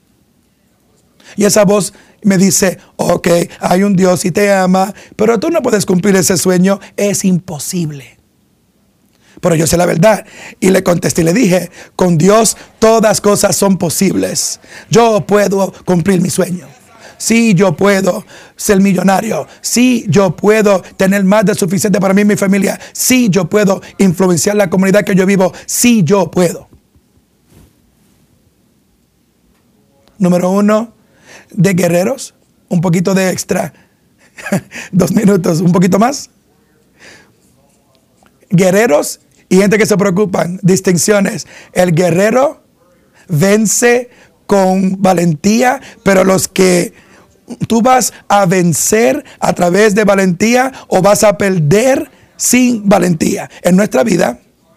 Y esa voz me dice, ok, hay un Dios y te ama, pero tú no puedes cumplir ese sueño, es imposible. Pero yo sé la verdad. Y le contesté y le dije, con Dios todas cosas son posibles. Yo puedo cumplir mi sueño. Sí, yo puedo ser millonario. Sí, yo puedo tener más de suficiente para mí y mi familia. Sí, yo puedo influenciar la comunidad que yo vivo. Sí, yo puedo. Número uno, de guerreros, un poquito de extra, dos minutos, un poquito más. Guerreros y gente que se preocupan, distinciones. El guerrero vence con valentía, pero los que tú vas a vencer a través de valentía o vas a perder sin valentía. En nuestra vida,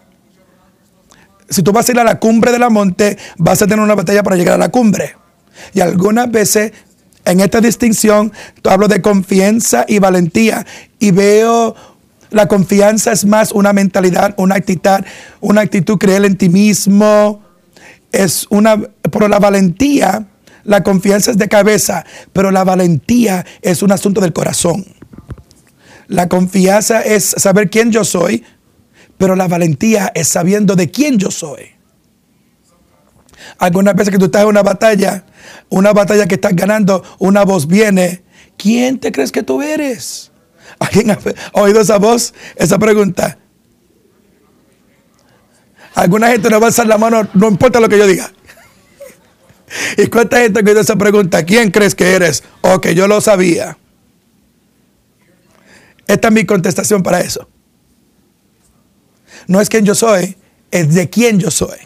si tú vas a ir a la cumbre de la monte, vas a tener una batalla para llegar a la cumbre. Y algunas veces en esta distinción hablo de confianza y valentía y veo la confianza es más una mentalidad, una actitud, una actitud creer en ti mismo. Es una, pero la valentía, la confianza es de cabeza, pero la valentía es un asunto del corazón. La confianza es saber quién yo soy, pero la valentía es sabiendo de quién yo soy. Algunas veces que tú estás en una batalla, una batalla que estás ganando, una voz viene. ¿Quién te crees que tú eres? ¿Alguien ha oído esa voz? Esa pregunta. Alguna gente no va a alzar la mano, no importa lo que yo diga. ¿Y cuánta gente ha oído esa pregunta? ¿Quién crees que eres? Ok, yo lo sabía. Esta es mi contestación para eso. No es quién yo soy, es de quién yo soy.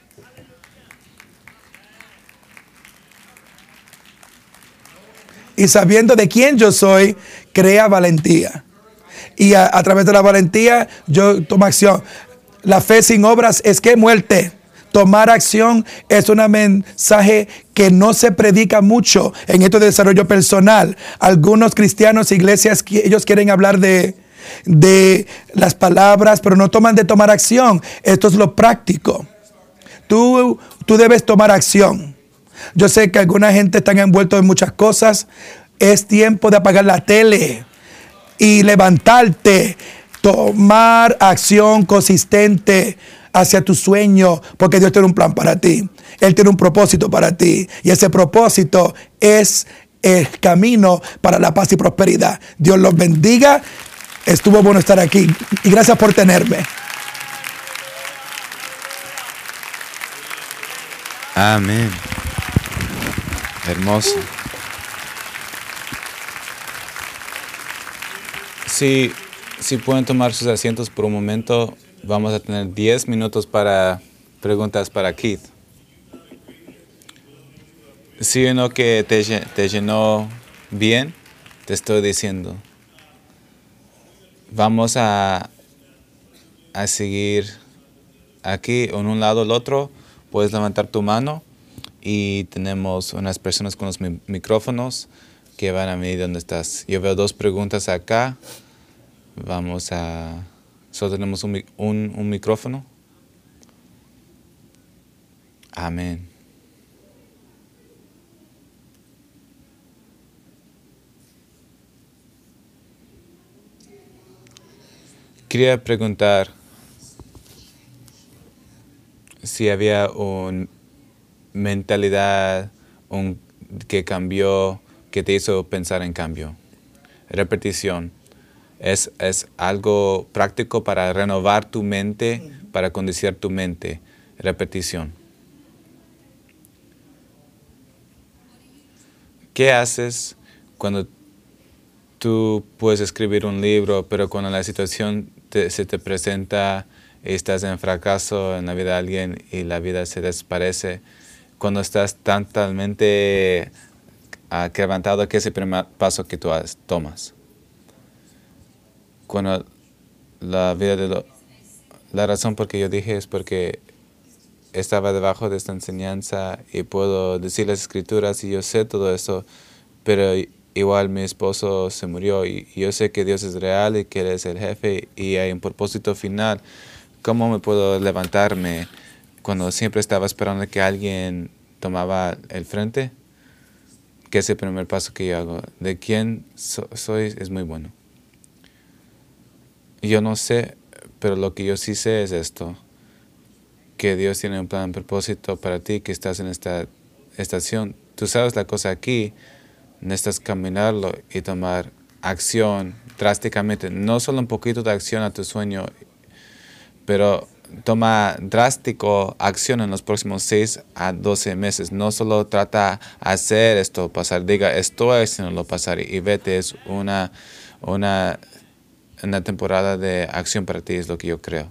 Y sabiendo de quién yo soy, crea valentía. Y a, a través de la valentía, yo tomo acción. La fe sin obras es que muerte. Tomar acción es un mensaje que no se predica mucho en esto de desarrollo personal. Algunos cristianos, iglesias, ellos quieren hablar de, de las palabras, pero no toman de tomar acción. Esto es lo práctico. Tú, tú debes tomar acción. Yo sé que alguna gente está envuelta en muchas cosas. Es tiempo de apagar la tele y levantarte, tomar acción consistente hacia tu sueño, porque Dios tiene un plan para ti. Él tiene un propósito para ti. Y ese propósito es el camino para la paz y prosperidad. Dios los bendiga. Estuvo bueno estar aquí. Y gracias por tenerme. Amén. Hermoso. Si, si pueden tomar sus asientos por un momento, vamos a tener diez minutos para preguntas para Keith. Si uno que te, te llenó bien, te estoy diciendo. Vamos a, a seguir aquí, en un lado o el otro. Puedes levantar tu mano y tenemos unas personas con los mi micrófonos que van a medir dónde estás. Yo veo dos preguntas acá. Vamos a... Solo tenemos un, un, un micrófono. Amén. Quería preguntar si había una mentalidad un, que cambió, que te hizo pensar en cambio. Repetición. Es, es algo práctico para renovar tu mente, para condicionar tu mente. Repetición. ¿Qué haces cuando tú puedes escribir un libro, pero cuando la situación te, se te presenta y estás en fracaso en la vida de alguien y la vida se desaparece? Cuando estás tan totalmente uh, quebrantado, ¿qué es el primer paso que tú has, tomas? Cuando la vida de lo, la razón por que yo dije es porque estaba debajo de esta enseñanza y puedo decir las escrituras y yo sé todo eso, pero igual mi esposo se murió y yo sé que Dios es real y que Él es el jefe y hay un propósito final. ¿Cómo me puedo levantarme cuando siempre estaba esperando que alguien tomaba el frente? Que es el primer paso que yo hago. De quién so soy es muy bueno. Yo no sé, pero lo que yo sí sé es esto. Que Dios tiene un plan, un propósito para ti, que estás en esta estación. Tú sabes la cosa aquí, necesitas caminarlo y tomar acción drásticamente. No solo un poquito de acción a tu sueño, pero toma drástico acción en los próximos seis a doce meses. No solo trata hacer esto pasar, diga estoy haciéndolo pasar y, y vete, es una, una, una temporada de acción para ti, es lo que yo creo.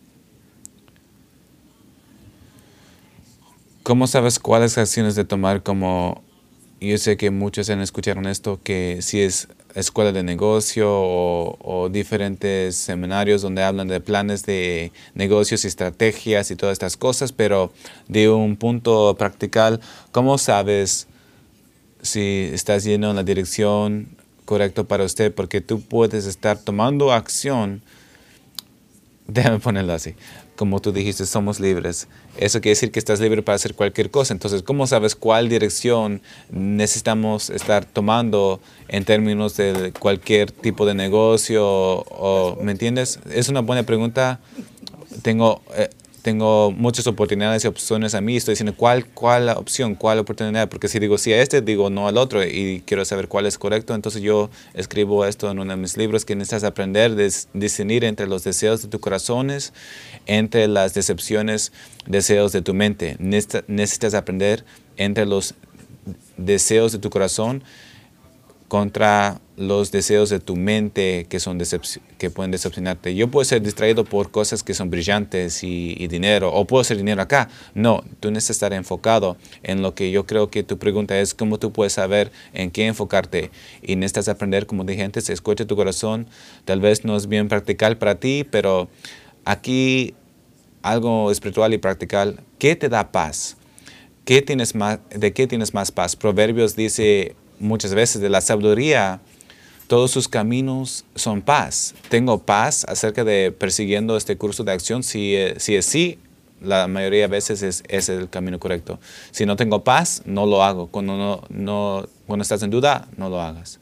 ¿Cómo sabes cuáles acciones de tomar? Como yo sé que muchos han escuchado esto, que si es escuela de negocio o, o diferentes seminarios donde hablan de planes de negocios y estrategias y todas estas cosas, pero de un punto practical, ¿cómo sabes si estás yendo en la dirección correcta para usted? Porque tú puedes estar tomando acción. Déjame ponerlo así. Como tú dijiste, somos libres. Eso quiere decir que estás libre para hacer cualquier cosa. Entonces, ¿cómo sabes cuál dirección necesitamos estar tomando en términos de cualquier tipo de negocio? O, o, ¿me entiendes? Es una buena pregunta. Tengo, eh, tengo muchas oportunidades y opciones a mí. Estoy diciendo cuál, cuál opción, cuál oportunidad. Porque si digo sí a este, digo no al otro. Y quiero saber cuál es correcto. Entonces yo escribo esto en uno de mis libros, que necesitas aprender a discernir entre los deseos de tus corazones, entre las decepciones, deseos de tu mente. Necesitas aprender entre los deseos de tu corazón contra los deseos de tu mente que, son que pueden decepcionarte. Yo puedo ser distraído por cosas que son brillantes y, y dinero, o puedo hacer dinero acá. No, tú necesitas estar enfocado en lo que yo creo que tu pregunta es, ¿cómo tú puedes saber en qué enfocarte? Y necesitas aprender, como dije antes, escucha tu corazón. Tal vez no es bien practical para ti, pero aquí algo espiritual y practical. ¿Qué te da paz? ¿Qué tienes más, ¿De qué tienes más paz? Proverbios dice muchas veces de la sabiduría, todos sus caminos son paz. Tengo paz acerca de persiguiendo este curso de acción. Si, si es sí, la mayoría de veces es, es el camino correcto. Si no tengo paz, no lo hago. Cuando, no, no, cuando estás en duda, no lo hagas.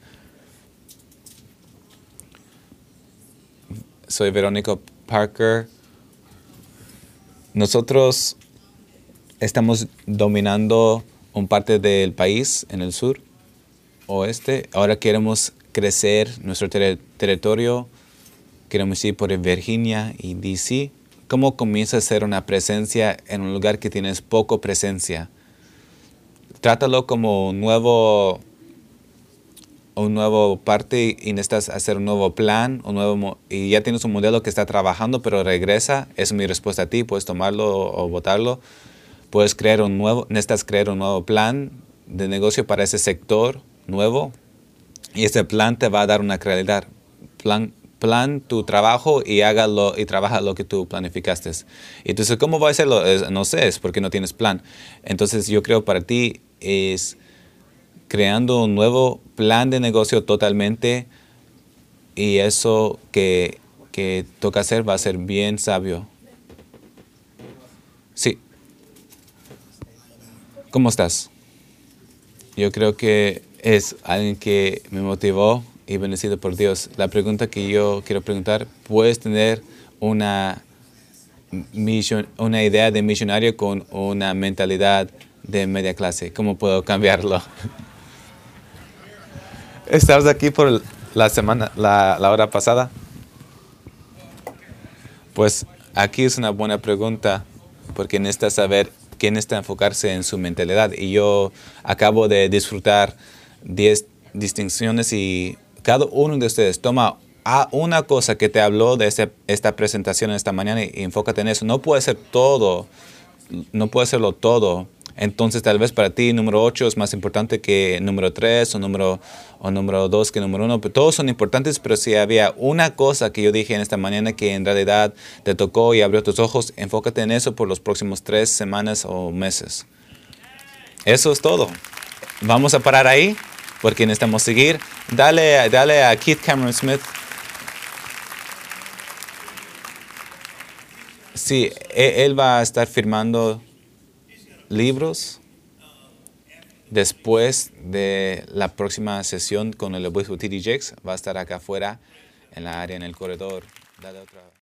Soy Verónica Parker. Nosotros estamos dominando un parte del país en el sur, oeste. Ahora queremos crecer nuestro ter territorio. Queremos ir por Virginia y D C ¿Cómo comienza a ser una presencia en un lugar que tienes poco presencia? Trátalo como un nuevo, un nuevo parte y necesitas hacer un nuevo plan, un nuevo, y ya tienes un modelo que está trabajando, pero regresa. Esa es mi respuesta a ti. Puedes tomarlo o botarlo. Puedes crear un nuevo, necesitas crear un nuevo plan de negocio para ese sector nuevo. Y ese plan te va a dar una claridad. Plan, plan tu trabajo y hágalo y trabaja lo que tú planificaste. Entonces, ¿cómo va a hacerlo? Es, no sé, es porque no tienes plan. Entonces, yo creo para ti es creando un nuevo plan de negocio totalmente, y eso que, que toca hacer va a ser bien sabio. Sí. ¿Cómo estás? Yo creo que es alguien que me motivó y bendecido por Dios. La pregunta que yo quiero preguntar, ¿puedes tener una, mission, una idea de millonario con una mentalidad de media clase? ¿Cómo puedo cambiarlo? ¿Estabas aquí por la semana, la, la hora pasada? Pues aquí es una buena pregunta, porque necesitas saber quién necesita enfocarse en su mentalidad. Y yo acabo de disfrutar diez distinciones y cada uno de ustedes toma a una cosa que te habló de este, esta presentación esta mañana y, y enfócate en eso. No puede ser todo, no puede serlo todo. Entonces tal vez para ti número ocho es más importante que número tres o número, o número dos que número uno. Pero todos son importantes, pero si había una cosa que yo dije en esta mañana que en realidad te tocó y abrió tus ojos, enfócate en eso por los próximos tres semanas o meses. Eso es todo. Vamos a parar ahí porque necesitamos seguir. Dale, dale a Keith Cameron Smith. Sí, él va a estar firmando libros después de la próxima sesión con el obispo T D Jakes. Va a estar acá afuera en la área, en el corredor. Dale otra.